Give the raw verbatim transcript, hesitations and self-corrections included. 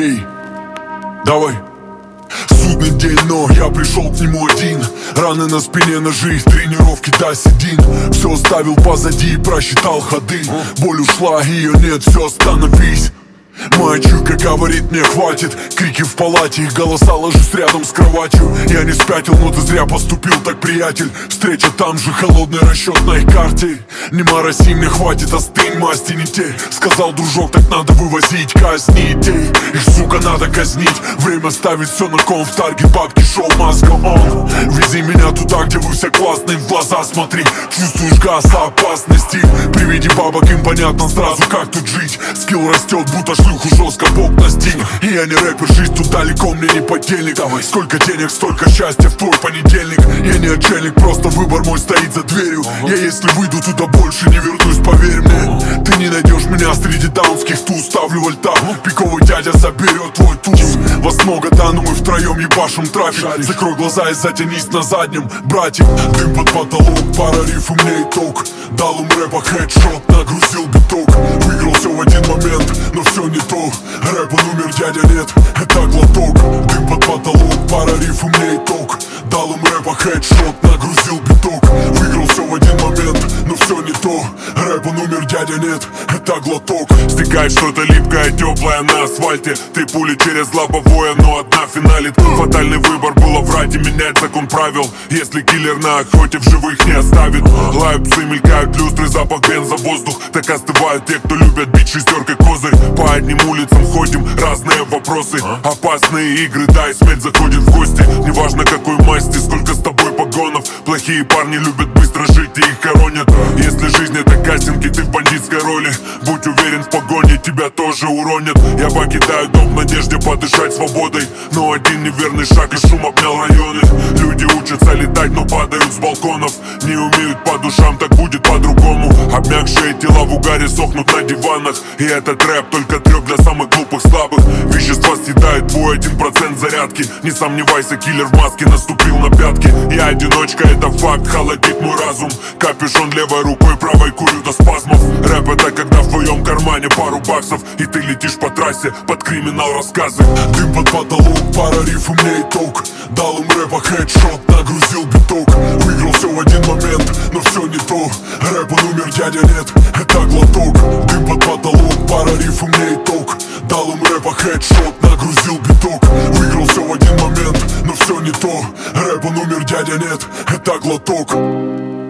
Ей, давай. Судный день, но я пришел к нему один. Раны на спине, ножи, тренировки до седин. Все оставил позади и просчитал ходы. Боль ушла, ее нет, все, остановись. Моя чуйка говорит, мне хватит. Крики в палате, их голоса ложусь рядом с кроватью. Я не спятил, но ты зря поступил так, приятель. Встреча там же, холодный расчет на их карте. Не мороси, мне хватит, остынь, масти не те. Сказал дружок, так надо вывозить, казни идей. Их, сука, надо казнить. Время ставить все на кон, в таргет бабки, шоу, маска он. Вези меня туда, где вы все классные, в глаза смотри. Чувствуешь газ опасности. При виде бабок им понятно сразу, как тут жить. Скилл растет, будто шлюху жестко Бог настиг. И я не рэпер, жизнь тут далеко, мне не подельник. Давай. Сколько денег, столько счастья в твой понедельник. Я не отшельник, просто выбор мой стоит за дверью. uh-huh. Я если выйду туда, больше не вернусь, поверь мне. uh-huh. Ты не найдешь меня среди даунских туз. Ставлю вольта, uh-huh. пиковый дядя заберет твой туз. Вас много, да, но мы втроем ебашим трафик. Шаришь. Закрой глаза и затянись на заднем, братик. Дым под потолок, пара риф и мне итог. Дал им рэпа хедшот, нагрузил биток. Выиграл все в один момент, но все не то. Рэп он умер, дядя нет, это глоток. Дым под потолок, пара риф и мне итог. Дал им рэпа хедшот, нагрузил биток. Выиграл все в один момент, но все не то. Рэп он умер, дядя нет, это глоток. Стекает что-то липкое, теплое на асфальте. Три пули через лобовое, но одна финалит. Фатальный выбор было врать и менять закон правил. Если киллер на охоте в живых не оставит. Лают псы, мелькают люстры, запах бенза, воздух. Так остывают те, кто любят бить шестеркой козырь. По одним улицам ходим, разные вопросы. Опасные игры, да, и смерть заходит в гости. Неважно какой масти, сколько с тобой погонов. Плохие парни любят быстро жить и их хоронят. Если жизнь это кастинг и ты в бандитской роли, будь уверен, в погоне тебя тоже уронят. Я покидаю дом в надежде подышать свободой, но один неверный шаг и шум обнял районы. Люди учатся летать, но падают с балконов. Не умеют по душам, так будет по-другому. Обмякшие тела в угаре сохнут на диванах. И этот рэп только трёп для самых глупых, слабых. Вещества съедают твой один процент зарядки. Не сомневайся, киллер в маске наступил на пятки. Я одиночка, это факт, холодит мой разум. Капюшон левой рукой, правой курю до спазмов. Рэп это когда в твоем кармане пару баксов и ты летишь по трассе под криминал рассказы. Дым под потолок, пара риф и мне итог. Дал им рэпа хедшот, нагрузил биток. Выиграл все в один момент, но все не то. Рэп он умер, дядя нет, это глоток. Дым под потолок, пара риф и мне итог. Дал им рэпа хедшот, нагрузил биток. Выиграл все в один момент, но все не то. Рэп он умер, дядя нет, это глоток.